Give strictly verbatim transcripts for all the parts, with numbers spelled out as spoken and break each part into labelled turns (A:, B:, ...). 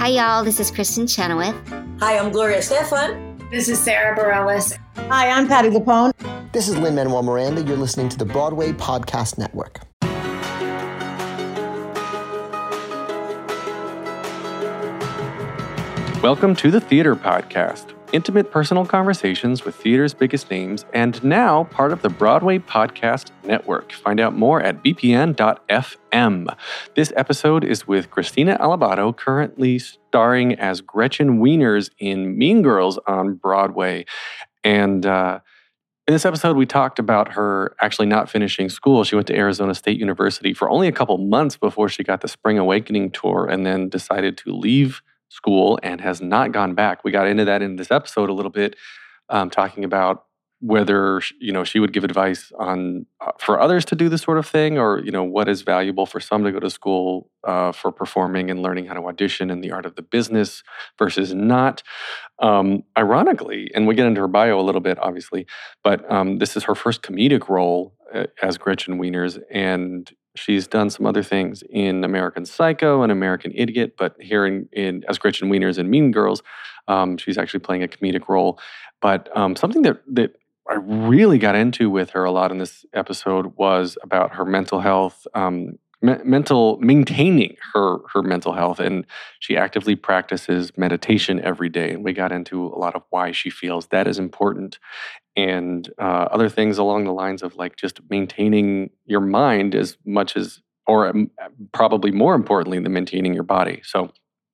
A: Hi, y'all. This is Kristen Chenoweth.
B: Hi, I'm Gloria Estefan.
C: This is Sarah Bareilles.
D: Hi, I'm Patti LuPone.
E: This is Lin-Manuel Miranda. You're listening to the Broadway Podcast Network.
F: Welcome to the Theater Podcast, intimate personal conversations with theater's biggest names, and now part of the Broadway Podcast Network. Find out more at b p n dot f m. This episode is with Christina Alabado, currently starring as Gretchen Wieners in Mean Girls on Broadway. And uh, in this episode, we talked about her actually not finishing school. She went to Arizona State University for only a couple months before she got the Spring Awakening tour and then decided to leave school and has not gone back. We got into that in this episode a little bit, um, talking about whether, you know, she would give advice on uh, for others to do this sort of thing, or, you know, what is valuable for some to go to school uh, for performing and learning how to audition and the art of the business versus not. Um, ironically, and we get into her bio a little bit, obviously, but um, this is her first comedic role uh, as Gretchen Wieners, and she's done some other things in American Psycho and American Idiot, but here in, in as Gretchen Wieners in Mean Girls, um, she's actually playing a comedic role. But um, something that that I really got into with her a lot in this episode was about her mental health, um, me- mental maintaining her her mental health, and she actively practices meditation every day. And we got into a lot of why she feels that is important, and uh, other things along the lines of like just maintaining your mind as much as, or um, probably more importantly, than maintaining your body. So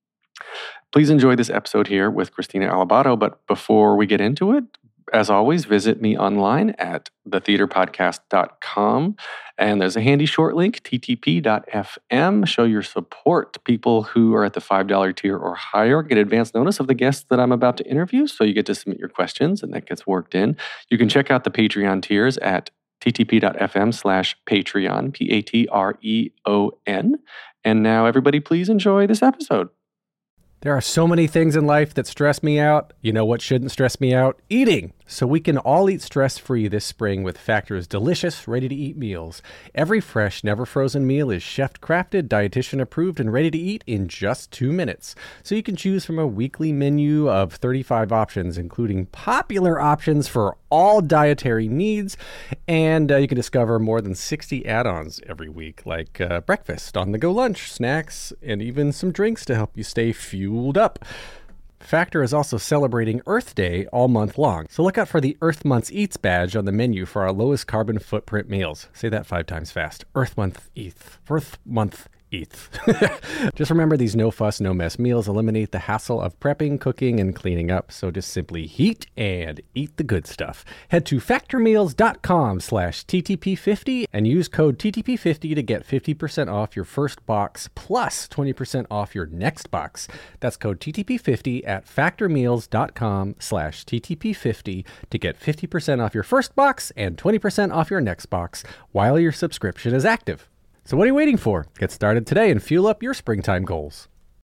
F: please enjoy this episode here with Christina Alabado. But before we get into it, as always, visit me online at the theater podcast dot com. And there's a handy short link, t t p dot f m. Show your support to people who are at the five dollar tier or higher. Get advance notice of the guests that I'm about to interview, so you get to submit your questions, and that gets worked in. You can check out the Patreon tiers at t t p dot f m slash Patreon, P A T R E O N. And now, everybody, please enjoy this episode.
G: There are so many things in life that stress me out. You know what shouldn't stress me out? Eating. So we can all eat stress-free this spring with Factor's delicious, ready-to-eat meals. Every fresh, never-frozen meal is chef-crafted, dietitian-approved, and ready to eat in just two minutes. So you can choose from a weekly menu of thirty-five options, including popular options for all dietary needs. And uh, you can discover more than sixty add-ons every week, like uh, breakfast, on-the-go lunch, snacks, and even some drinks to help you stay fueled up. Factor is also celebrating Earth Day all month long, so look out for the Earth Month's Eats badge on the menu for our lowest carbon footprint meals. Say that five times fast. Earth Month Eats. Earth Month Eats. Just remember, these no-fuss, no-mess meals eliminate the hassle of prepping, cooking, and cleaning up, so just simply heat and eat the good stuff. Head to factormeals dot com slash T T P fifty and use code T T P fifty to get fifty percent off your first box plus twenty percent off your next box. That's code T T P fifty at factormeals dot com slash T T P fifty to get fifty percent off your first box and twenty percent off your next box while your subscription is active. So what are you waiting for? Get started today and fuel up your springtime goals.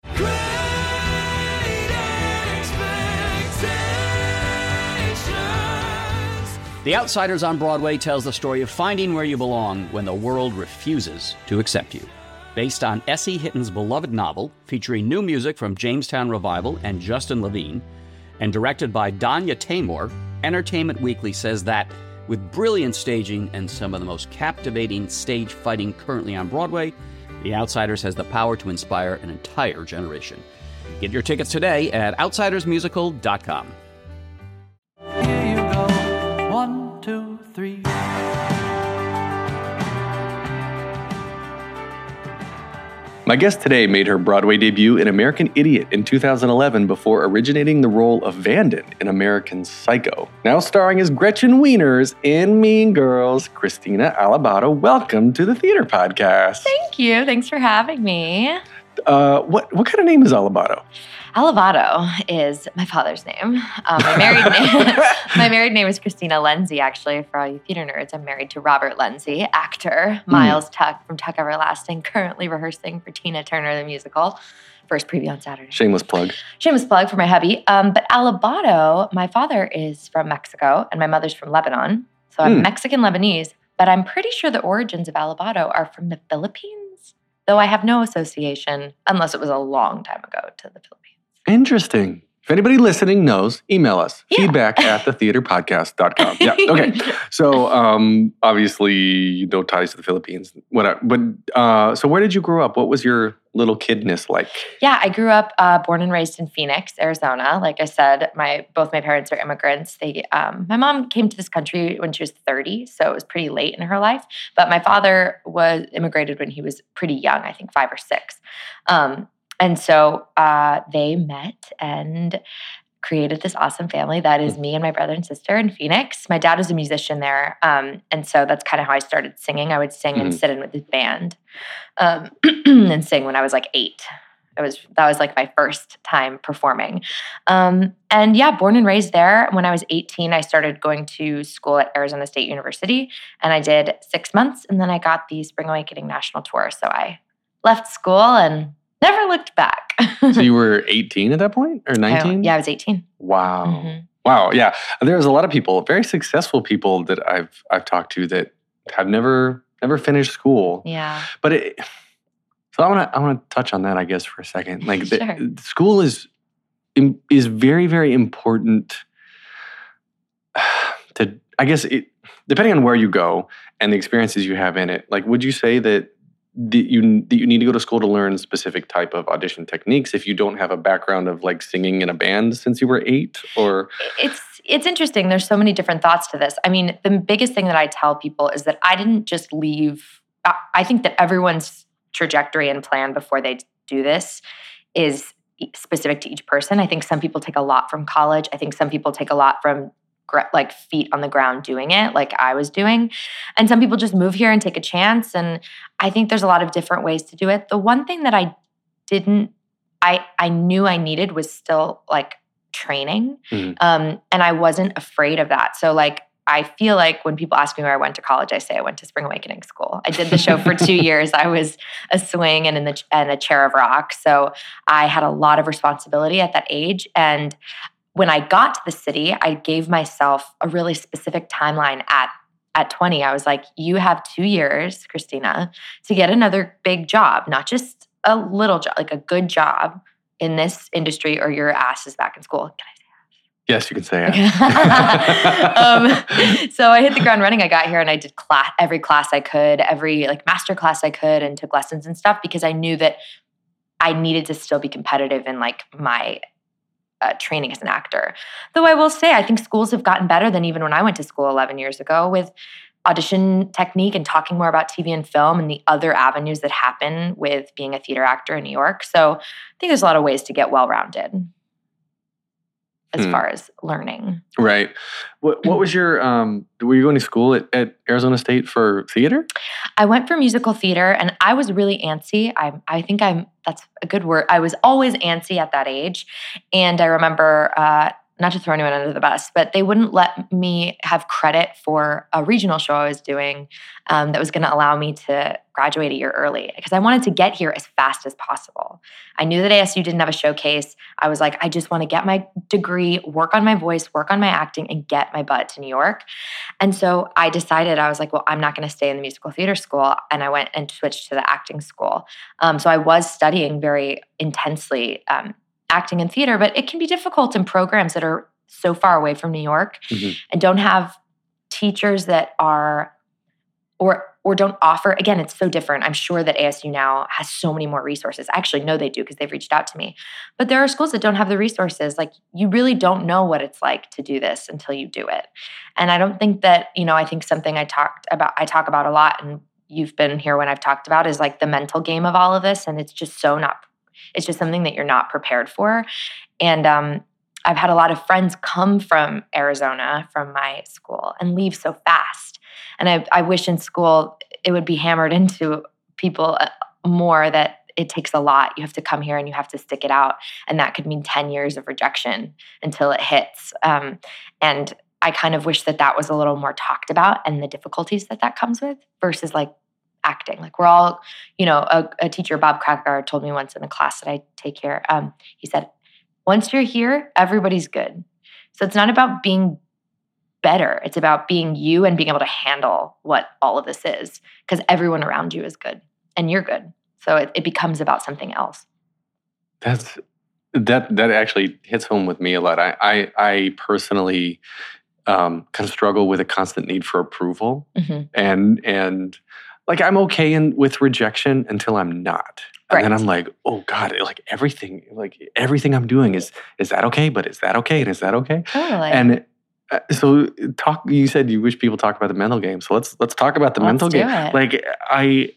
H: The Outsiders on Broadway tells the story of finding where you belong when the world refuses to accept you. Based on S E. Hitton's beloved novel, featuring new music from Jamestown Revival and Justin Levine, and directed by Danya Taymor, Entertainment Weekly says that with brilliant staging and some of the most captivating stage fighting currently on Broadway, The Outsiders has the power to inspire an entire generation. Get your tickets today at outsiders musical dot com.
I: Here you go. One, two, three.
F: My guest today made her Broadway debut in American Idiot in two thousand eleven before originating the role of Vanden in American Psycho. Now starring as Gretchen Wieners in Mean Girls, Christina Alabado. Welcome to the Theater Podcast.
J: Thank you. Thanks for having me.
F: Uh, what what kind of name is Alabado?
J: Alabado is my father's name. Um, my married name. My married name is Christina Lenzi. Actually, for all you theater nerds, I'm married to Robert Lenzi, actor. Miles mm. Tuck from Tuck Everlasting, currently rehearsing for Tina Turner the musical. First preview on Saturday.
F: Shameless plug.
J: Shameless plug for my hubby. Um, but Alabado, my father is from Mexico, and my mother's from Lebanon. So I'm mm. Mexican Lebanese. But I'm pretty sure the origins of Alabado are from the Philippines. though I have no association, unless it was a long time ago, to the Philippines.
F: Interesting. If anybody listening knows, email us.
J: Yeah.
F: Feedback at the theater podcast dot com. Yeah. Okay. So um, obviously no ties to the Philippines. What? But uh, so where did you grow up? What was your little kidness like?
J: Yeah, I grew up uh, born and raised in Phoenix, Arizona. Like I said, my both my parents are immigrants. They, um, my mom came to this country when she was thirty, so it was pretty late in her life. But my father was immigrated when he was pretty young, I think five or six. Um, And so uh, they met and created this awesome family that is me and my brother and sister in Phoenix. My dad was a musician there. Um, and so that's kind of how I started singing. I would sing
F: Mm-hmm.
J: and sit in with his band um, and sing when I was like eight. It was That was like my first time performing. Um, and yeah, born and raised there. When I was eighteen, I started going to school at Arizona State University. And I did six months. And then I got the Spring Awakening National Tour. So I left school and never looked back.
F: So you were eighteen at that point or nineteen?
J: Yeah, I was eighteen.
F: Wow.
J: Mm-hmm.
F: Wow. Yeah. There's a lot of people, very successful people that I've I've talked to that have never never finished school.
J: Yeah.
F: But it, so I want to I want to touch on that, I guess, for a second. Like the,
J: Sure.
F: school is is very very important to, I guess, it, depending on where you go and the experiences you have in it. Like, would you say that that you that you need to go to school to learn specific type of audition techniques if you don't have a background of like singing in a band since you were eight? Or
J: It's it's interesting. There's so many different thoughts to this. I mean, the biggest thing that I tell people is that I didn't just leave. I, I think that everyone's trajectory and plan before they do this is specific to each person. I think some people take a lot from college. I think some people take a lot from like feet on the ground doing it like I was doing. And some people just move here and take a chance. And I think there's a lot of different ways to do it. The one thing that I didn't, I, I knew I needed was still like training.
F: Mhm.
J: Um, and I wasn't afraid of that. So like, I feel like when people ask me where I went to college, I say I went to Spring Awakening School. I did the show for two years. I was a swing and in the and a chair of rock. So I had a lot of responsibility at that age. And when I got to the city, I gave myself a really specific timeline at at twenty. I was like, you have two years, Christina, to get another big job, not just a little job, like a good job in this industry, or your ass is back in school. Can I say
F: yes, you can say it.
J: um, so I hit the ground running. I got here and I did class, every class I could, every like master class I could, and took lessons and stuff because I knew that I needed to still be competitive in like my Uh, training as an actor. Though I will say, I think schools have gotten better than even when I went to school eleven years ago with audition technique and talking more about T V and film and the other avenues that happen with being a theater actor in New York. So I think there's a lot of ways to get well-rounded as
F: Hmm.
J: far as learning.
F: Right. What What was your? Um, were you going to school at, at Arizona State for theater?
J: I went for musical theater and I was really antsy. I I think I'm, that's a good word. I was always antsy at that age. And I remember, uh, not to throw anyone under the bus, but they wouldn't let me have credit for a regional show I was doing um, that was going to allow me to graduate a year early because I wanted to get here as fast as possible. I knew that A S U didn't have a showcase. I was like, I just want to get my degree, work on my voice, work on my acting, and get my butt to New York. And so I decided, I was like, well, I'm not going to stay in the musical theater school. And I went and switched to the acting school. Um, so I was studying very intensely um, acting and theater, but it can be difficult in programs that are so far away from New York
F: Mhm.
J: and don't have teachers that are, or or don't offer. Again, it's so different. I'm sure that A S U now has so many more resources. I actually know they do because they've reached out to me. But there are schools that don't have the resources. Like you really don't know what it's like to do this until you do it. And I don't think that, you know, I think something I talked about, I talk about a lot, and you've been here when I've talked about, is like the mental game of all of this. And it's just so not, it's just something that you're not prepared for. And um, I've had a lot of friends come from Arizona, from my school, and leave so fast. And I, I wish in school it would be hammered into people more that it takes a lot. You have to come here and you have to stick it out. And that could mean ten years of rejection until it hits. Um, and I kind of wish that that was a little more talked about and the difficulties that that comes with versus like acting. Like we're all, you know, a, a teacher, Bob Cracker, told me once in a class that I take here, um, he said, once you're here, everybody's good. So it's not about being better. It's about being you and being able to handle what all of this is, because everyone around you is good and you're good. So it, it becomes about something else.
F: That's that that actually hits home with me a lot. I I, I personally um, kind of struggle with a constant need for approval, mm-hmm. and and like I'm okay in with rejection until I'm not. And
J: right.
F: then I'm like, oh God, like everything, like everything I'm doing is is that okay? But is that okay? And is that okay?
J: Totally.
F: And uh, so talk. You said you wish people talk about the mental game. So let's let's talk about the
J: let's
F: mental
J: do
F: game.
J: It.
F: Like I.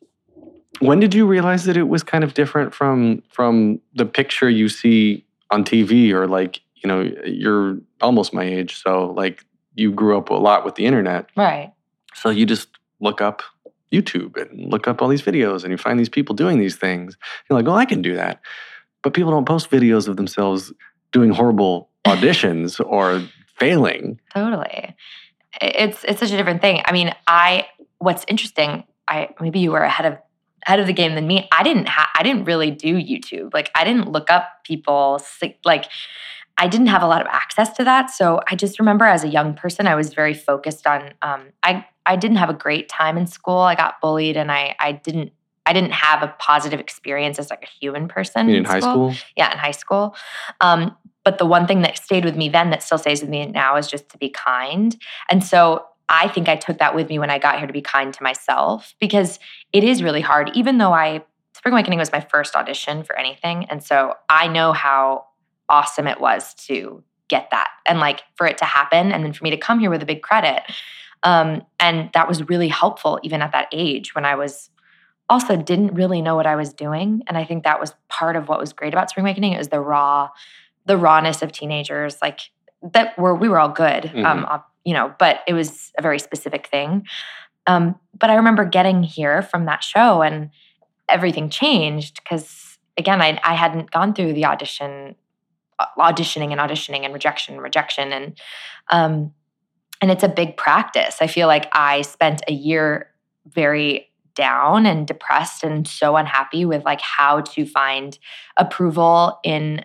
F: When did you realize that it was kind of different from from the picture you see on T V, or like, you know, you're almost my age, so like you grew up a lot with the internet.
J: Right.
F: So you just look up YouTube and look up all these videos and you find these people doing these things. You're like, well, I can do that. But people don't post videos of themselves doing horrible auditions or failing.
J: Totally. It's it's such a different thing. I mean, I what's interesting, I maybe you were ahead of ahead of the game than me. I didn't ha- I didn't really do YouTube. Like I didn't look up people, like I didn't have a lot of access to that. So I just remember as a young person, I was very focused on, um, I, I didn't have a great time in school. I got bullied and I, I didn't, I didn't have a positive experience as like a human person.
F: You
J: in,
F: in high school?
J: Yeah, in high school. Um, but the one thing that stayed with me then that still stays with me now is just to be kind. And so I think I took that with me when I got here, to be kind to myself, because it is really hard, even though I, Spring Awakening was my first audition for anything. And so I know how awesome it was to get that and like for it to happen. And then for me to come here with a big credit. Um, and that was really helpful even at that age when I was also didn't really know what I was doing. And I think that was part of what was great about Spring Awakening. It was the raw, the rawness of teenagers, like that were, we were all good. Mm-hmm. Um, you know, but it was a very specific thing. Um, but I remember getting here from that show and everything changed because, again, I, I hadn't gone through the audition, auditioning and auditioning and rejection and rejection. And, um, and it's a big practice. I feel like I spent a year very down and depressed and so unhappy with like how to find approval in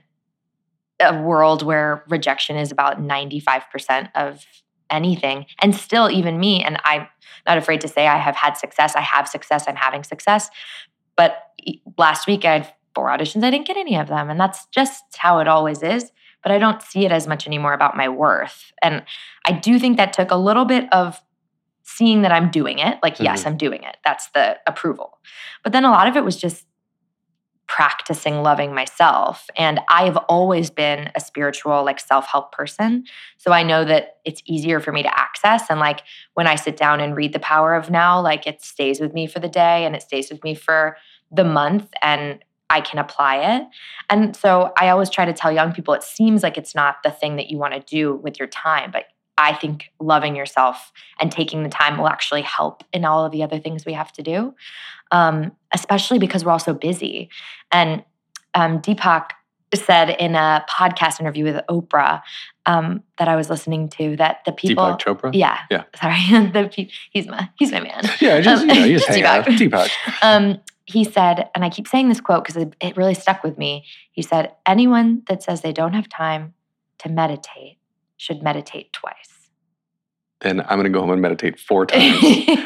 J: a world where rejection is about ninety-five percent of anything. And still even me, and I'm not afraid to say I have had success. I have success. I'm having success. But last week I had four auditions. I didn't get any of them. And that's just how it always is. But I don't see it as much anymore about my worth. And I do think that took a little bit of seeing that I'm doing it. Like, mm-hmm. yes, I'm doing it. That's the approval. But then a lot of it was just practicing loving myself. And I have always been a spiritual, like self-help person. So I know that it's easier for me to access. And like when I sit down and read The Power of Now, like it stays with me for the day and it stays with me for the month and I can apply it. And so I always try to tell young people, it seems like it's not the thing that you want to do with your time, but I think loving yourself and taking the time will actually help in all of the other things we have to do, um, especially because we're all so busy. And um, Deepak said in a podcast interview with Oprah um, that I was listening to that the people—
F: Deepak Chopra?
J: Yeah.
F: Yeah.
J: Sorry. the pe- he's my he's my man.
F: Yeah, just, um, you know, you just hang out. Deepak.
J: Um, he said, and I keep saying this quote because it, it really stuck with me. He said, anyone that says they don't have time to meditate should meditate twice.
F: Then I'm going to go home and meditate four times.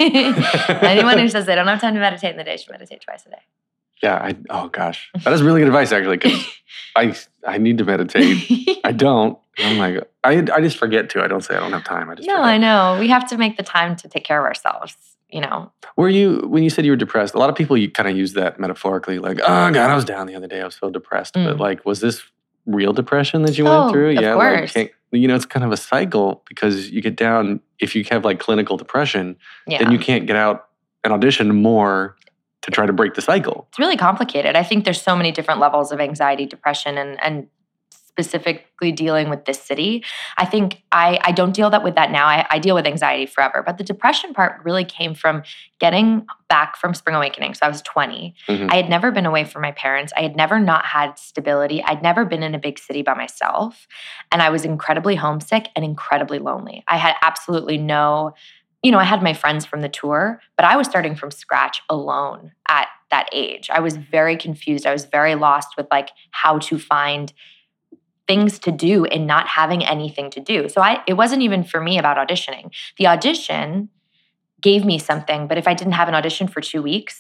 J: Anyone who says they don't have time to meditate in the day should meditate twice a day.
F: Yeah. I, oh, gosh. That is really good advice, actually, because I, I need to meditate. I don't. I'm like, I, I just forget to. I don't say I don't have time. I just
J: No,
F: forget.
J: I know. We have to make the time to take care of ourselves, you know.
F: Were you, when you said you were depressed, a lot of people you kind of use that metaphorically, like, oh, God, I was down the other day. I was so depressed. Mm. But, like, was this real depression that you
J: oh,
F: went through?
J: Of
F: yeah,
J: course.
F: Like, you know, it's kind of a cycle because you get down, if you have like clinical depression,
J: yeah.
F: then you can't get out and audition more to try to break the cycle.
J: It's really complicated. I think there's so many different levels of anxiety, depression, and and specifically dealing with this city. I think I, I don't deal that with that now. I, I deal with anxiety forever. But the depression part really came from getting back from Spring Awakening. So I was twenty. Mm-hmm. I had never been away from my parents. I had never not had stability. I'd never been in a big city by myself. And I was incredibly homesick and incredibly lonely. I had absolutely no, you know, I had my friends from the tour, but I was starting from scratch alone at that age. I was very confused. I was very lost with like how to find things to do and not having anything to do. So I, it wasn't even for me about auditioning. The audition gave me something, but if I didn't have an audition for two weeks,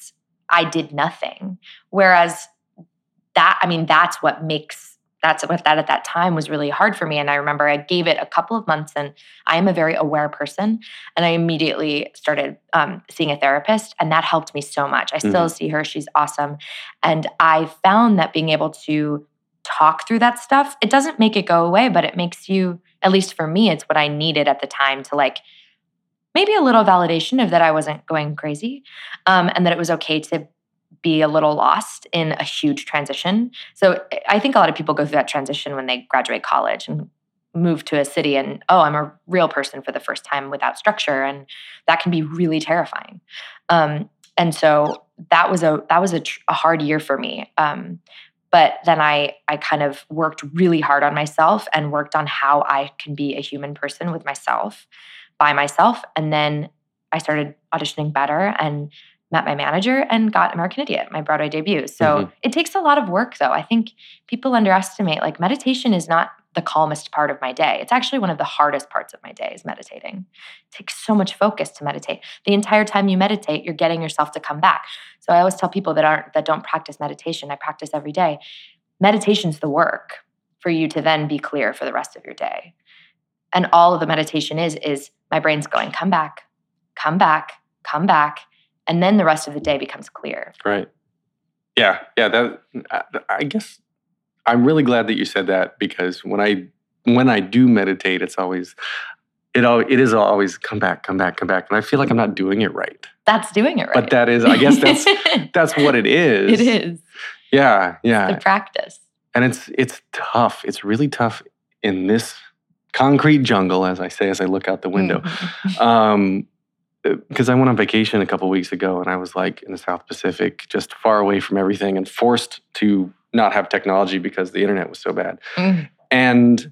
J: I did nothing. Whereas that, I mean, that's what makes, that's what that at that time was really hard for me. And I remember I gave it a couple of months, and I am a very aware person. And I immediately started um, seeing a therapist, and that helped me so much. I still mm-hmm. see her. She's awesome. And I found that being able to talk through that stuff, it doesn't make it go away, but it makes you, at least for me, it's what I needed at the time to like, maybe a little validation of that I wasn't going crazy, um, and that it was okay to be a little lost in a huge transition. So I think a lot of people go through that transition when they graduate college and move to a city and, oh, I'm a real person for the first time without structure. And that can be really terrifying. Um, and so that was a that was a, tr- a hard year for me. Um, but then I I kind of worked really hard on myself and worked on how I can be a human person with myself, by myself. And then I started auditioning better and met my manager and got American Idiot, my Broadway debut. So mm-hmm. it takes a lot of work, though. I think people underestimate, like, meditation is not the calmest part of my day. It's actually one of the hardest parts of my day is meditating. It takes so much focus to meditate. The entire time you meditate, you're getting yourself to come back. So I always tell people that aren't that don't practice meditation, I practice every day. Meditation's the work for you to then be clear for the rest of your day. And all of the meditation is, is my brain's going, come back, come back, come back. And then the rest of the day becomes clear.
F: Right. Yeah. Yeah. That I, I guess I'm really glad that you said that, because when I when I do meditate, it's always it all it is always come back, come back, come back, and I feel like I'm not doing it right.
J: That's doing it right.
F: But that is, I guess that's that's what it is.
J: It is.
F: Yeah. Yeah.
J: It's the practice.
F: And it's it's tough. It's really tough in this concrete jungle, as I say as I look out the window. Mm-hmm. Um, Because I went on vacation a couple weeks ago, and I was like in the South Pacific, just far away from everything and forced to not have technology because the internet was so bad. Mm. And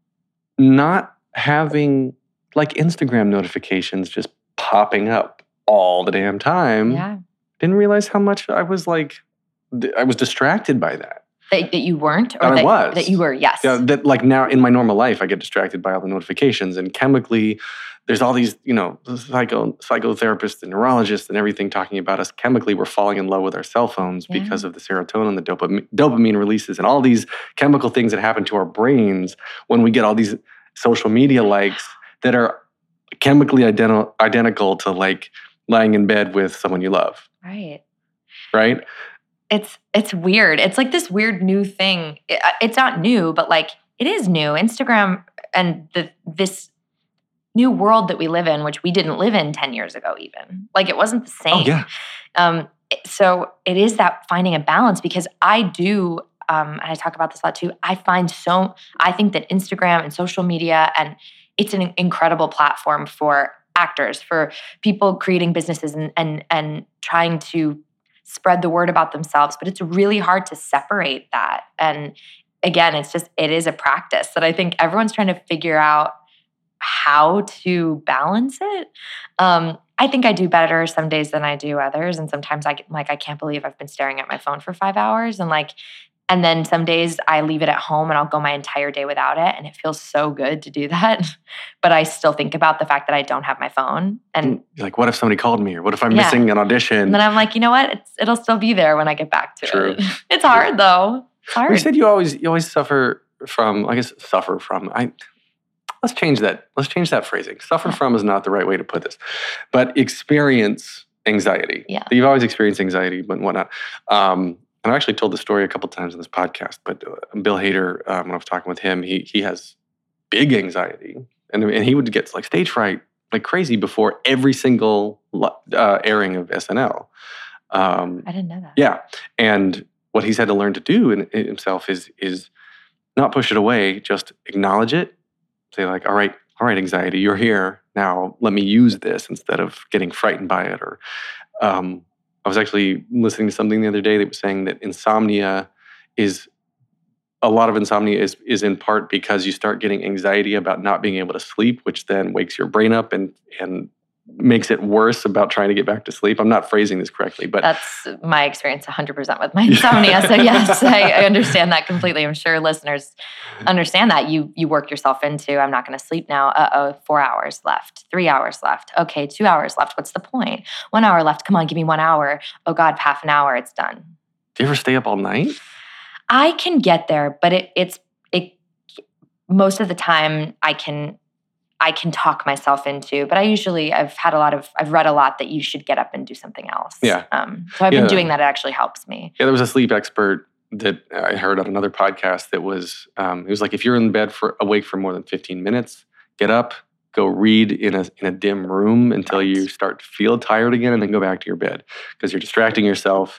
F: not having like Instagram notifications just popping up all the damn time.
J: Yeah.
F: Didn't realize how much I was like, I was distracted by that.
J: That, that you weren't? Or
F: that,
J: that
F: I was.
J: That you were, yes.
F: Yeah, that like now in my normal life, I get distracted by all the notifications, and chemically, there's all these, you know, psycho psychotherapists and neurologists and everything talking about us chemically. We're falling in love with our cell phones yeah. because of the serotonin, the dopamine, dopamine releases, and all these chemical things that happen to our brains when we get all these social media likes that are chemically identi- identical to like lying in bed with someone you love.
J: Right.
F: Right?
J: It's it's weird. It's like this weird new thing. It, it's not new, but like it is new. Instagram and the this new world that we live in, which we didn't live in ten years ago even. Like it wasn't the same.
F: Oh, yeah.
J: Um, so it is that finding a balance, because I do, um, and I talk about this a lot too, I find so, I think that Instagram and social media, and it's an incredible platform for actors, for people creating businesses and and and trying to spread the word about themselves, but it's really hard to separate that. And again, it's just, it is a practice that I think everyone's trying to figure out how to balance it. Um, I think I do better some days than I do others. And sometimes I like, I can't believe I've been staring at my phone for five hours. And like, and then some days I leave it at home and I'll go my entire day without it. And it feels so good to do that. But I still think about the fact that I don't have my phone. And
F: you're like, what if somebody called me? Or what if I'm
J: yeah.
F: missing an audition?
J: And then I'm like, you know what? It's, it'll still be there when I get back to
F: True.
J: it. It's hard though. It's hard.
F: You said you always you always suffer from, I guess, suffer from. I Let's change that. Let's change that phrasing. Suffer yeah. from is not the right way to put this. But experience anxiety.
J: Yeah.
F: You've always experienced anxiety, but whatnot. Um, And I actually told the story a couple times in this podcast, but uh, Bill Hader, um, when I was talking with him, he he has big anxiety, and and he would get like stage fright like crazy before every single uh, airing of S N L. Um,
J: I didn't know that.
F: Yeah, and what he's had to learn to do in, in himself is is not push it away, just acknowledge it, say like, all right, all right, anxiety, you're here now. Let me use this instead of getting frightened by it, or. Um, I was actually listening to something the other day that was saying that insomnia is, a lot of insomnia is is in part because you start getting anxiety about not being able to sleep, which then wakes your brain up and and makes it worse about trying to get back to sleep. I'm not phrasing this correctly, but
J: that's my experience one hundred percent with my insomnia. So yes, I, I understand that completely. I'm sure listeners understand that. You you work yourself into, I'm not going to sleep now. Uh-oh, four hours left, three hours left. Okay, two hours left. What's the point? One hour left. Come on, give me one hour. Oh God, half an hour, it's done.
F: Do you ever stay up all night?
J: I can get there, but it, it's it. Most of the time, I can I can talk myself into. But I usually I've had a lot of I've read a lot that you should get up and do something else.
F: Yeah.
J: Um, so I've
F: yeah.
J: been doing that. It actually helps me.
F: Yeah, there was a sleep expert that I heard on another podcast that was um, it was like if you're in bed for awake for more than fifteen minutes, get up, go read in a in a dim room until
J: Right.
F: you start to feel tired again, and then go back to your bed because you're distracting yourself.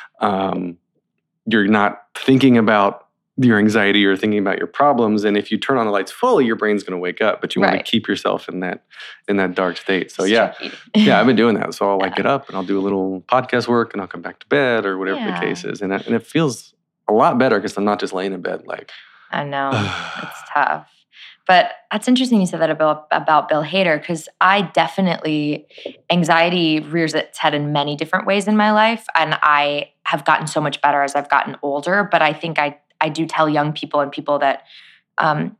F: Um, you're not thinking about your anxiety, you're thinking about your problems, and if you turn on the lights fully, your brain's going to wake up. But you want
J: Right.
F: to keep yourself in that in that dark state. So
J: It's
F: yeah,
J: tricky.
F: yeah, I've been doing that. So I'll like
J: Yeah.
F: get up and I'll do a little podcast work, and I'll come back to bed or whatever
J: Yeah.
F: the case is, and it, and it feels a lot better because I'm not just laying in bed like.
J: I know. It's tough. But that's interesting you said that about, about Bill Hader, because I definitely, anxiety rears its head in many different ways in my life. And I have gotten so much better as I've gotten older. But I think I, I do tell young people and people that um,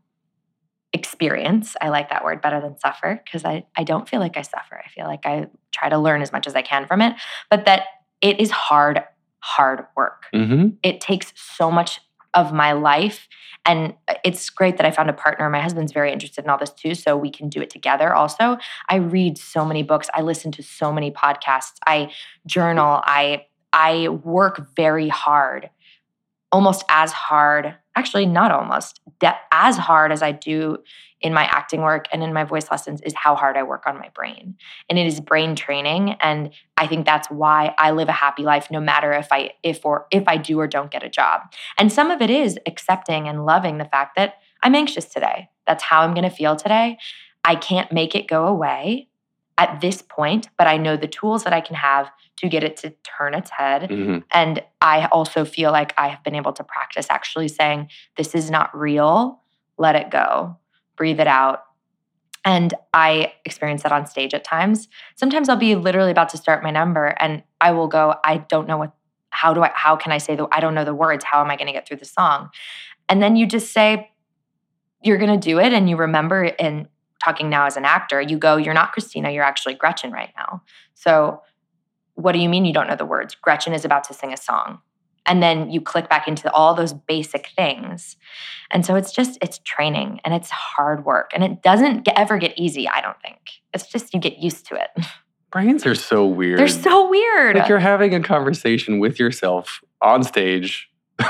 J: experience, I like that word better than suffer, because I, I don't feel like I suffer. I feel like I try to learn as much as I can from it. But that it is hard, hard work.
F: Mm-hmm.
J: It takes so much of my life. And it's great that I found a partner. My husband's very interested in all this too, so we can do it together also. I read so many books. I listen to so many podcasts. I journal. I I work very hard, almost as hard, actually not almost, de- as hard as I do in my acting work and in my voice lessons is how hard I work on my brain. And it is brain training. And I think that's why I live a happy life no matter if I if or if I do or don't get a job. And some of it is accepting and loving the fact that I'm anxious today. That's how I'm going to feel today. I can't make it go away at this point, but I know the tools that I can have to get it to turn its head.
F: Mm-hmm.
J: And I also feel like I have been able to practice actually saying, this is not real. Let it go. Breathe it out. And I experience that on stage at times. Sometimes I'll be literally about to start my number and I will go, I don't know what, how do I, how can I say the, I don't know the words. How am I going to get through the song? And then you just say, you're going to do it. And you remember, and talking now as an actor, you go, you're not Christina, you're actually Gretchen right now. So what do you mean you don't know the words? Gretchen is about to sing a song. And then you click back into all those basic things. And so it's just, it's training and it's hard work. And it doesn't get, ever get easy, I don't think. It's just you get used to it.
F: Brains are so weird.
J: They're so weird.
F: Like you're having a conversation with yourself on stage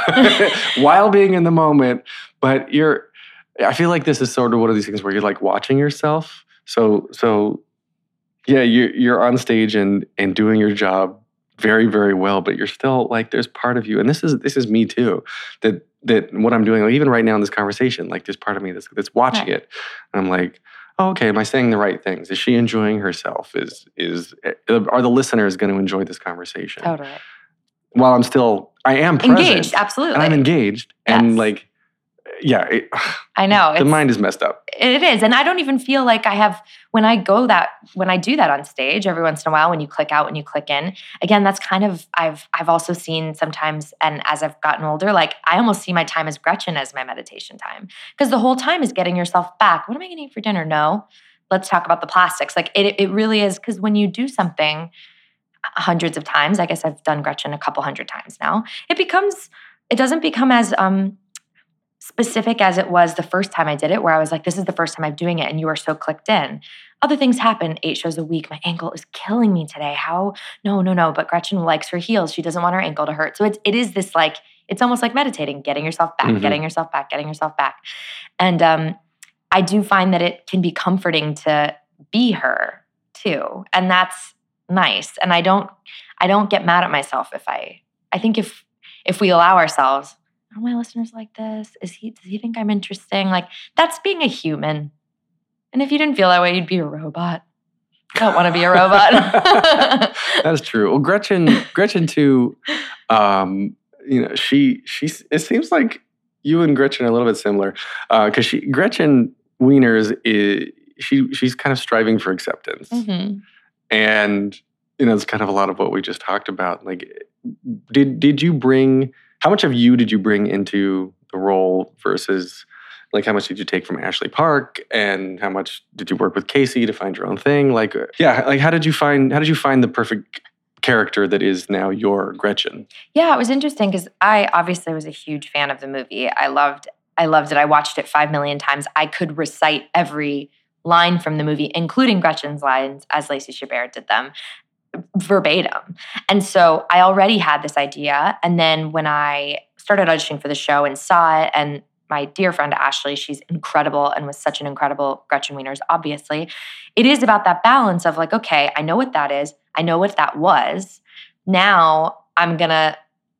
F: while being in the moment, but you're, I feel like this is sort of one of these things where you're like watching yourself. So, so yeah, you're, you're on stage and, and doing your job very, very well, but you're still like, there's part of you, and this is this is me too, that that what I'm doing, like even right now in this conversation, like there's part of me that's that's watching
J: Right.
F: it. And I'm like, oh, okay, am I saying the right things? Is she enjoying herself? Is is are the listeners going to enjoy this conversation?
J: Totally.
F: While I'm still, I am present,
J: Engaged, absolutely.
F: and I'm engaged, and
J: Yes.
F: like, yeah, it,
J: I know.
F: the
J: it's-
F: mind is messed up.
J: It is. And I don't even feel like I have, when I go that, when I do that on stage every once in a while, when you click out, when you click in, again, that's kind of, I've, I've also seen sometimes, and as I've gotten older, like I almost see my time as Gretchen as my meditation time. Because the whole time is getting yourself back. What am I going to eat for dinner? No, let's talk about the plastics. Like it, it really is. Because when you do something hundreds of times, I guess I've done Gretchen a couple hundred times now, it becomes, it doesn't become as, um, specific as it was the first time I did it, where I was like, this is the first time I'm doing it, and you are so clicked in. Other things happen, eight shows a week. My ankle is killing me today. How? No, no, no. But Gretchen likes her heels. She doesn't want her ankle to hurt. So it's, it is this like, it's almost like meditating, getting yourself back,
F: Mhm.
J: getting yourself back, getting yourself back. And um, I do find that it can be comforting to be her too. And that's nice. And I don't, I don't get mad at myself if I, I think if, if we allow ourselves, are my listeners like this? Is he, does he think I'm interesting? Like, that's being a human. And if you didn't feel that way, you'd be a robot. I don't want to be a robot.
F: That's true. Well, Gretchen, Gretchen too, um, you know, she, she, it seems like you and Gretchen are a little bit similar. Uh, cause she, Gretchen Wieners is, she, she's kind of striving for acceptance.
J: Mhm.
F: And, you know, it's kind of a lot of what we just talked about. Like, did did you bring, how much of you did you bring into the role versus, like, how much did you take from Ashley Park, and how much did you work with Casey to find your own thing? Like, yeah, like how did you find, how did you find the perfect character that is now your Gretchen?
J: Yeah, it was interesting because I obviously was a huge fan of the movie. I loved I loved it. I watched it five million times. I could recite every line from the movie, including Gretchen's lines as Lacey Chabert did them, verbatim. And so I already had this idea. And then when I started auditioning for the show and saw it, and my dear friend Ashley, she's incredible and was such an incredible Gretchen Wieners, obviously. It is about that balance of like, okay, I know what that is. I know what that was. Now I'm going to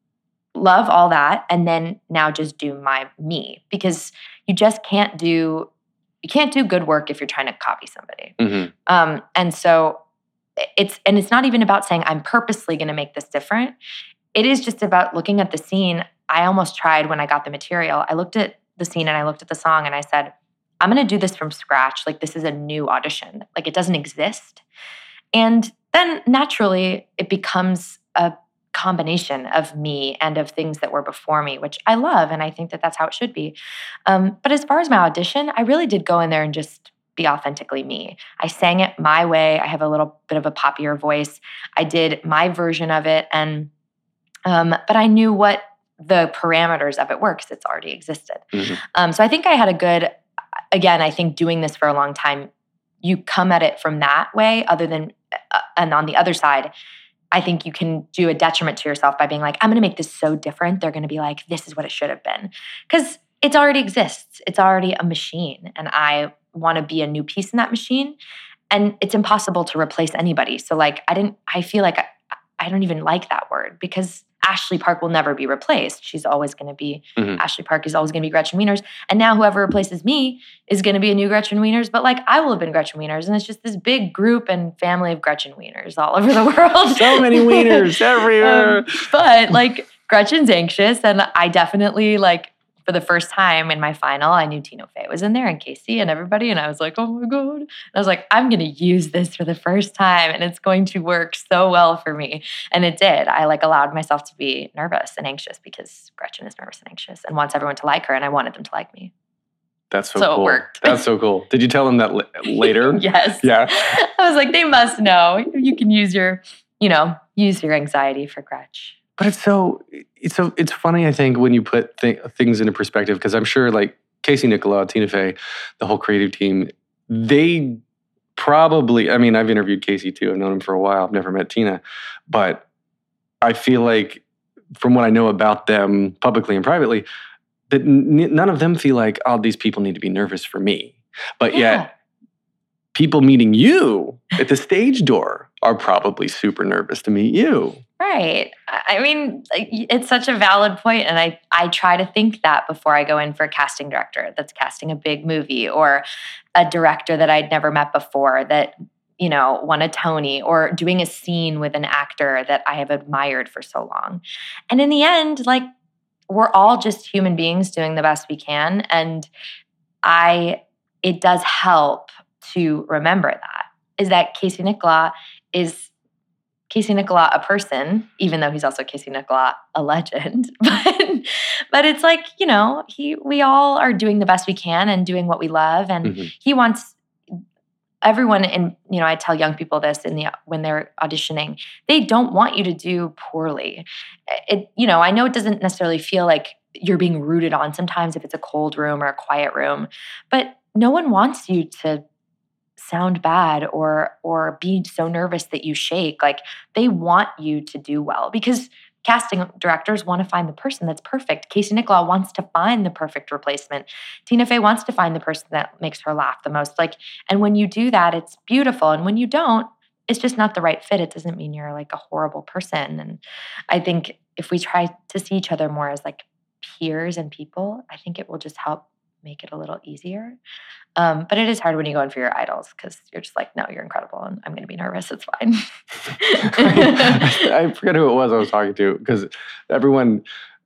J: love all that and then now just do my me, because you just can't do, you can't do good work if you're trying to copy somebody.
F: Mm-hmm.
J: Um, and so it's, and it's not even about saying I'm purposely going to make this different. It is just about looking at the scene. I almost tried when I got the material. I looked at the scene and I looked at the song and I said, I'm going to do this from scratch. Like, this is a new audition. Like, it doesn't exist. And then naturally it becomes a combination of me and of things that were before me, which I love. And I think that that's how it should be. Um, but as far as my audition, I really did go in there and just be authentically me. I sang it my way. I have a little bit of a poppier voice. I did my version of it. And, um, but I knew what the parameters of it were because it's already existed.
F: Mm-hmm.
J: Um, so I think I had a good, again, I think doing this for a long time, you come at it from that way other than, uh, and on the other side, I think you can do a detriment to yourself by being like, I'm going to make this so different. They're going to be like, this is what it should have been. Because it already exists. It's already a machine. And I want to be a new piece in that machine. And it's impossible to replace anybody. So like, I didn't, I feel like I, I don't even like that word because Ashley Park will never be replaced. She's always going to be, mm-hmm. Ashley Park is always going to be Gretchen Wieners. And now whoever replaces me is going to be a new Gretchen Wieners. But like, I will have been Gretchen Wieners. And it's just this big group and family of Gretchen Wieners all over the world.
F: So many Wieners everywhere.
J: um, but like, Gretchen's anxious. And I definitely like, for the first time in my final, I knew Tina Fey was in there and Casey and everybody. And I was like, oh my God. And I was like, I'm going to use this for the first time and it's going to work so well for me. And it did. I like allowed myself to be nervous and anxious because Gretchen is nervous and anxious and wants everyone to like her. And I wanted them to like me.
F: That's so,
J: so
F: cool.
J: It worked.
F: That's so cool. Did you tell them that l- later?
J: Yes.
F: Yeah.
J: I was like, they must know. You can use your, you know, use your anxiety for Gretch.
F: But it's so, it's so, it's funny, I think, when you put th- things into perspective, because I'm sure like Casey Nicholaw, Tina Fey, the whole creative team, they probably, I mean, I've interviewed Casey too. I've known him for a while. I've never met Tina. But I feel like from what I know about them publicly and privately, that n- none of them feel like, oh, these people need to be nervous for me. But
J: Yeah.
F: yet, people meeting you at the stage door are probably super nervous to meet you.
J: Right. I mean, it's such a valid point, and I, I try to think that before I go in for a casting director that's casting a big movie or a director that I'd never met before that, you know, won a Tony, or doing a scene with an actor that I have admired for so long. And in the end, like, we're all just human beings doing the best we can. And I, it does help to remember that, is that Casey Nicholaw is Casey Nicholaw, a person, even though he's also Casey Nicholaw, a legend. But, but it's like, you know, he, we all are doing the best we can and doing what we love. And mm-hmm. he wants everyone, in, you know, I tell young people this in the, when they're auditioning, they don't want you to do poorly. It, you know, I know it doesn't necessarily feel like you're being rooted on sometimes if it's a cold room or a quiet room, but no one wants you to sound bad or or be so nervous that you shake. Like, they want you to do well because casting directors want to find the person that's perfect. Casey Nicholaw wants to find the perfect replacement. Tina Fey wants to find the person that makes her laugh the most. Like, and when you do that, it's beautiful. And when you don't, it's just not the right fit. It doesn't mean you're like a horrible person. And I think if we try to see each other more as like peers and people, I think it will just help make it a little easier. Um, but it is hard when you go in for your idols because you're just like, no, you're incredible and I'm going to be nervous. It's fine.
F: I, I forget who it was I was talking to because everyone,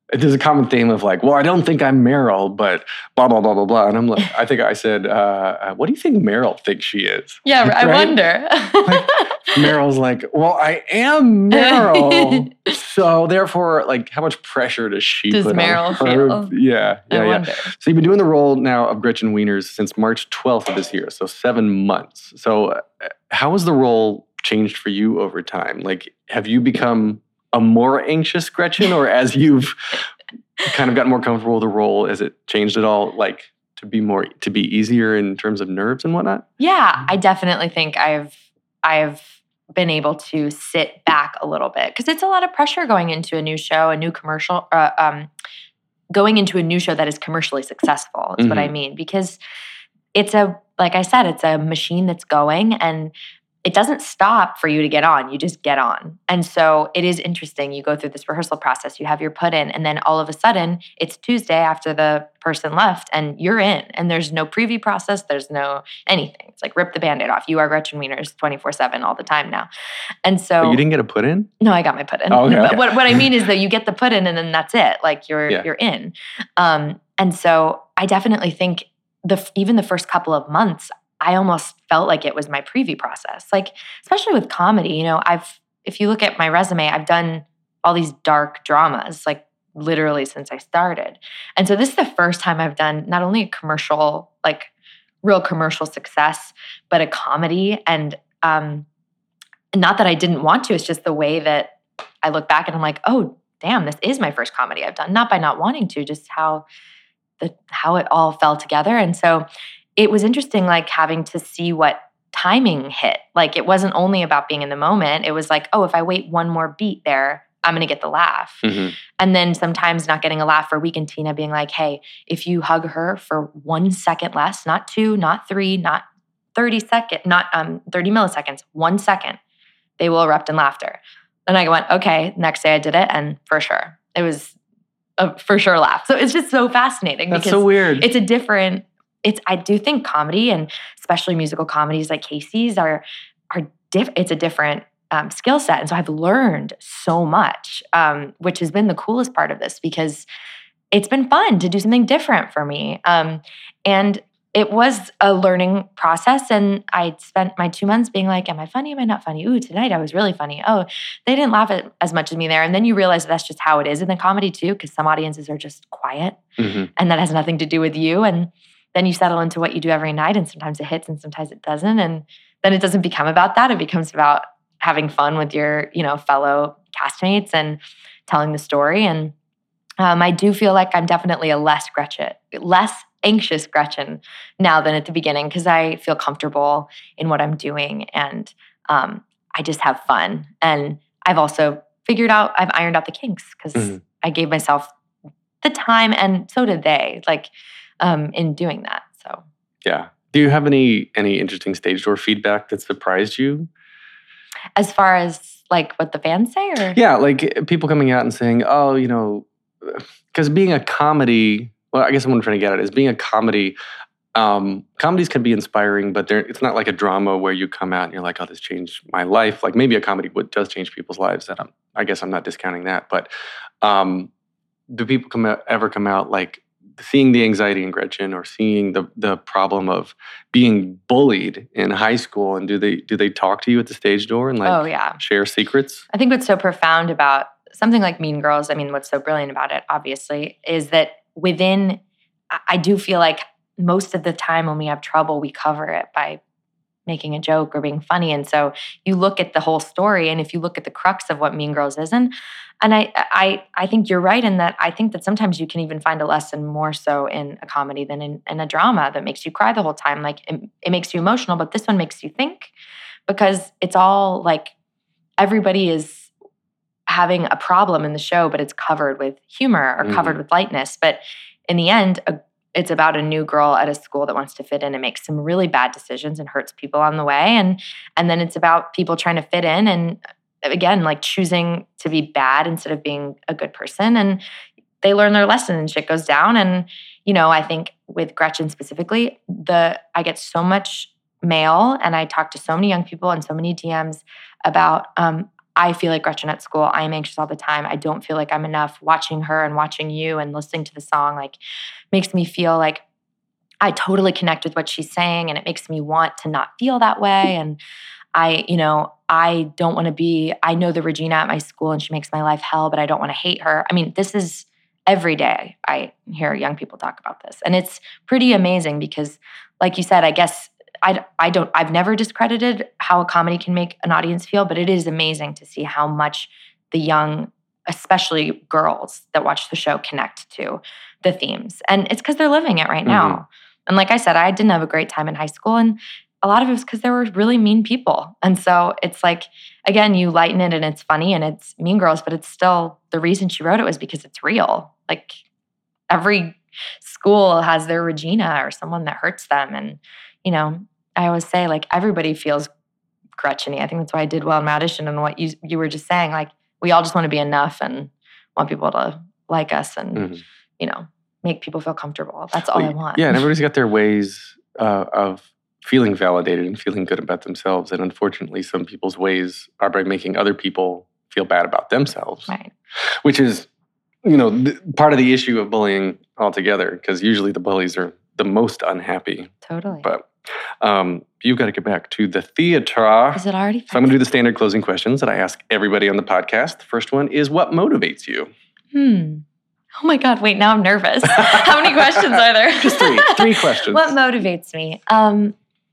F: there's a common theme of like, well, I don't think I'm Meryl, but blah, blah, blah, blah, blah. And I'm like, I think I said, uh, what do you think Meryl thinks she is?
J: Yeah, I
F: right?
J: wonder.
F: Like, Meryl's like, well, I am Meryl. So therefore, like, how much pressure does she
J: Does
F: put
J: Meryl
F: on her?
J: feel?
F: Yeah, yeah,
J: I
F: yeah.
J: wonder.
F: So you've been doing the role now of Gretchen Wieners since March twelfth of this year, so seven months. So uh, how has the role changed for you over time? Like, have you become a more anxious Gretchen, or as you've kind of gotten more comfortable with the role, has it changed at all? Like to be more, to be easier in terms of nerves and whatnot?
J: Yeah, I definitely think I've, I've been able to sit back a little bit because it's a lot of pressure going into a new show, a new commercial, uh, um, going into a new show that is commercially successful is mm-hmm. what I mean. Because it's a, like I said, it's a machine that's going and it doesn't stop for you to get on. You just get on. And so it is interesting. You go through this rehearsal process, you have your put in, and then all of a sudden it's Tuesday after the person left and you're in. And there's no preview process. There's no anything. It's like rip the Band-Aid off. You are Gretchen Wieners twenty-four seven all the time now. And so—
F: But you didn't get a put in?
J: No, I got my put in.
F: Oh, okay,
J: but
F: okay.
J: What, what I mean is that you get the put in and then that's it. Like you're
F: yeah.
J: you're in. Um, and so I definitely think the even the first couple of months, I almost felt like it was my preview process. Like, especially with comedy, you know, I've, if you look at my resume, I've done all these dark dramas, like literally since I started. And so this is the first time I've done not only a commercial, like real commercial success, but a comedy. And um, not that I didn't want to, it's just the way that I look back and I'm like, oh, damn, this is my first comedy I've done. Not by not wanting to, just how the, how it all fell together. And so it was interesting, like having to see what timing hit. Like it wasn't only about being in the moment. It was like, oh, if I wait one more beat there, I'm going to get the laugh. Mm-hmm. And then sometimes not getting a laugh for a week and Tina being like, hey, if you hug her for one second less, not two, not three, not thirty seconds, not um, thirty milliseconds, one second, they will erupt in laughter. And I went, okay, next day I did it. And for sure, it was a for sure laugh. So it's just so fascinating.
F: That's
J: because
F: so weird.
J: It's a different, It's. I do think comedy and especially musical comedies like Casey's are are diff. It's a different um, skill set, and so I've learned so much, um, which has been the coolest part of this because it's been fun to do something different for me. Um, and it was a learning process, and I spent my two months being like, "Am I funny? Am I not funny? Ooh, tonight I was really funny. Oh, they didn't laugh at as much as me there." And then you realize that that's just how it is in the comedy too, because some audiences are just quiet, mm-hmm. and that has nothing to do with you and then you settle into what you do every night, and sometimes it hits and sometimes it doesn't. And then it doesn't become about that. It becomes about having fun with your, you know, fellow castmates and telling the story. And um, I do feel like I'm definitely a less Gretchen, less anxious Gretchen now than at the beginning because I feel comfortable in what I'm doing and um, I just have fun. And I've also figured out, I've ironed out the kinks because mm-hmm. I gave myself the time and so did they. Like, Um, in doing that, so
F: yeah. Do you have any any interesting stage door feedback that surprised you?
J: As far as like what the fans say, or
F: yeah, like people coming out and saying, "Oh, you know," because being a comedy. Well, I guess what I'm trying to get at is being a comedy. Um, comedies can be inspiring, but they're, it's not like a drama where you come out and you're like, "Oh, this changed my life." Like maybe a comedy would, does change people's lives. That I'm, I guess I'm not discounting that, but um, do people come out, ever come out like? Seeing the anxiety in Gretchen or seeing the the problem of being bullied in high school, and do they do they talk to you at the stage door and like
J: oh, yeah.
F: share secrets?
J: I think what's so profound about something like Mean Girls, I mean, what's so brilliant about it, obviously, is that within, I do feel like most of the time when we have trouble, we cover it by making a joke or being funny. And so you look at the whole story, and if you look at the crux of what Mean Girls is, and and I I I think you're right in that I think that sometimes you can even find a lesson more so in a comedy than in, in a drama that makes you cry the whole time. Like it, it makes you emotional, but this one makes you think because it's all like everybody is having a problem in the show, but it's covered with humor or mm. covered with lightness. But in the end, a it's about a new girl at a school that wants to fit in and makes some really bad decisions and hurts people on the way. And and then it's about people trying to fit in and, again, like choosing to be bad instead of being a good person. And they learn their lesson and shit goes down. And, you know, I think with Gretchen specifically, the I get so much mail and I talk to so many young people and so many D Ms about, um, I feel like Gretchen at school. I am anxious all the time. I don't feel like I'm enough. Watching her and watching you and listening to the song like makes me feel like I totally connect with what she's saying, and it makes me want to not feel that way. And I, you know, I don't want to be, I know the Regina at my school and she makes my life hell, but I don't want to hate her. I mean, this is every day I hear young people talk about this. And it's pretty amazing because, like you said, I guess I, I don't, I've never discredited how a comedy can make an audience feel, but it is amazing to see how much the young, especially girls that watch the show, connect to the themes. And it's because they're living it right now. Mm-hmm. And like I said, I didn't have a great time in high school, and a lot of it was because there were really mean people. And so it's like, again, you lighten it and it's funny and it's Mean Girls, but it's still, the reason she wrote it was because it's real. Like every school has their Regina or someone that hurts them. And, you know, I always say like everybody feels Gretchen-y. I think that's why I did well in my audition, and what you you were just saying, like we all just want to be enough and want people to like us and, mm-hmm. you know, make people feel comfortable. That's all well, I want.
F: Yeah, and everybody's got their ways uh, of feeling validated and feeling good about themselves. And unfortunately, some people's ways are by making other people feel bad about themselves,
J: right.
F: Which is, you know, th- part of the issue of bullying altogether, because usually the bullies are the most unhappy.
J: Totally.
F: But um, you've got to get back to the theater.
J: Is it already?
F: So I'm going to do the standard closing questions that I ask everybody on the podcast. The first one is, what motivates you?
J: Hmm. Oh my God, wait, now I'm nervous. How many questions are there?
F: Just three. Three questions.
J: What motivates me? Um,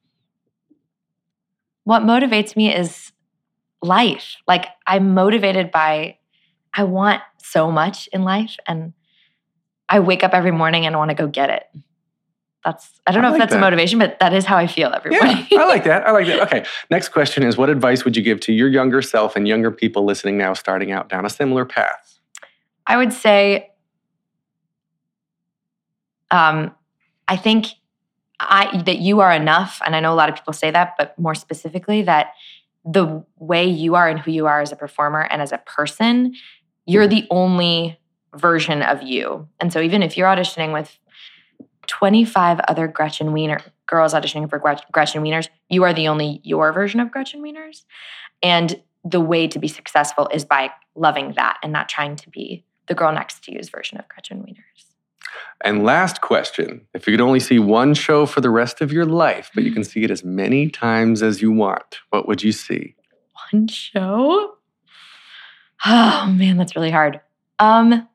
J: what motivates me is life. Like I'm motivated by, I want so much in life, and I wake up every morning and I want to go get it. That's, I don't know I like if that's that. a motivation, but that is how I feel every morning.
F: Yeah, I like that. I like that. Okay, next question is, what advice would you give to your younger self and younger people listening now starting out down a similar path?
J: I would say, Um, I think I, that you are enough, and I know a lot of people say that, but more specifically that the way you are and who you are as a performer and as a person, you're the only version of you. And so even if you're auditioning with twenty-five other Gretchen Wiener girls auditioning for Gretchen Wieners, you are the only your version of Gretchen Wieners. And the way to be successful is by loving that and not trying to be the girl next to you's version of Gretchen Wieners.
F: And last question, if you could only see one show for the rest of your life, but you can see it as many times as you want, what would you see?
J: One show? Oh, man, that's really hard. Um,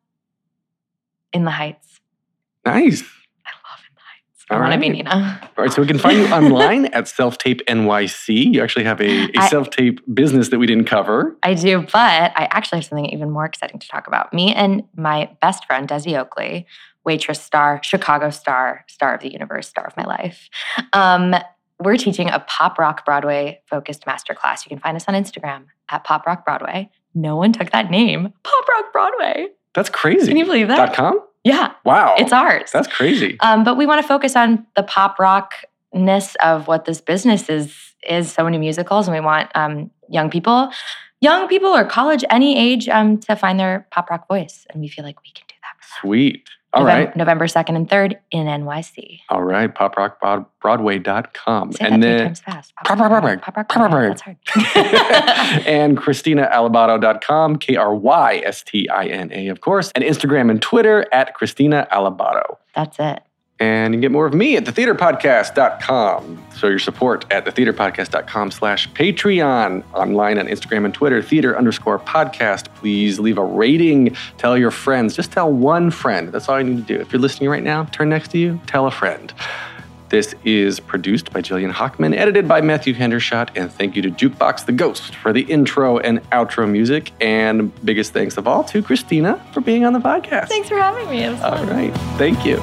J: In the Heights.
F: Nice.
J: I love In the Heights. I want to be Nina.
F: All right, so we can find you online at Self-Tape N Y C. You actually have a, a I, self-tape business that we didn't cover.
J: I do, but I actually have something even more exciting to talk about. Me and my best friend, Desi Oakley, waitress star, Chicago star, star of the universe, star of my life. Um, we're teaching a pop rock Broadway-focused masterclass. You can find us on Instagram at Pop Rock Broadway. No one took that name, Pop Rock Broadway.
F: That's crazy.
J: Can you believe that?
F: Dot com?
J: Yeah.
F: Wow.
J: It's ours.
F: That's crazy.
J: Um, but we want to focus on the pop rockness of what this business is, is so many musicals, and we want um, young people, young people or college, any age, um, to find their pop rock voice. And we feel like we can do that.
F: Sweet. All
J: November,
F: right.
J: November second and third in N Y C.
F: All right. pop rock broadway dot com.
J: Say
F: and
J: that
F: then,
J: three times fast.
F: Pop Rock Broadway.
J: Pop Rock Broadway. That's
F: hard. And Christina Alibato dot com, K R Y S T I N A, of course. And Instagram and Twitter at Christina Alibato.
J: That's it.
F: And you can get more of me at the theater podcast dot com. So your support at the theater podcast dot com slash Patreon. Online on Instagram and Twitter, theater underscore podcast. Please leave a rating. Tell your friends. Just tell one friend. That's all you need to do. If you're listening right now, turn next to you, tell a friend. This is produced by Jillian Hockman, edited by Matthew Hendershot, and thank you to Jukebox the Ghost for the intro and outro music. And biggest thanks of all to Christina for being on the podcast.
J: Thanks for having me. It was fun.
F: All right. Thank you.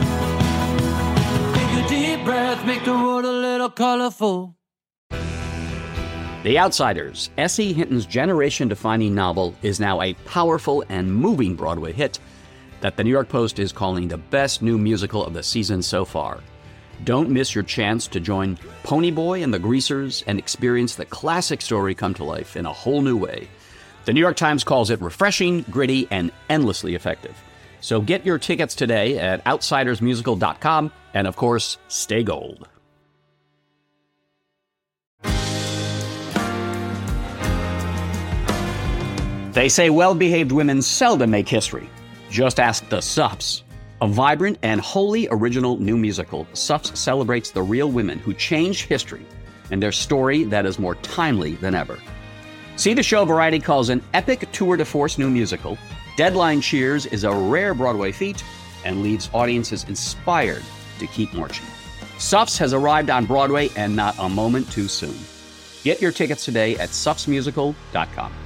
I: Deep breath, make the world a little colorful.
H: The Outsiders, S E. Hinton's generation-defining novel, is now a powerful and moving Broadway hit that the New York Post is calling the best new musical of the season so far. Don't miss your chance to join Ponyboy and the Greasers and experience the classic story come to life in a whole new way. The New York Times calls it refreshing, gritty, and endlessly effective. So get your tickets today at outsiders musical dot com, and of course, stay gold. They say well-behaved women seldom make history. Just ask the Suffs. A vibrant and wholly original new musical, Suffs celebrates the real women who changed history and their story that is more timely than ever. See the show Variety calls an epic tour de force new musical. Deadline cheers is a rare Broadway feat and leaves audiences inspired to keep marching. Suffs has arrived on Broadway and not a moment too soon. Get your tickets today at suffs musical dot com.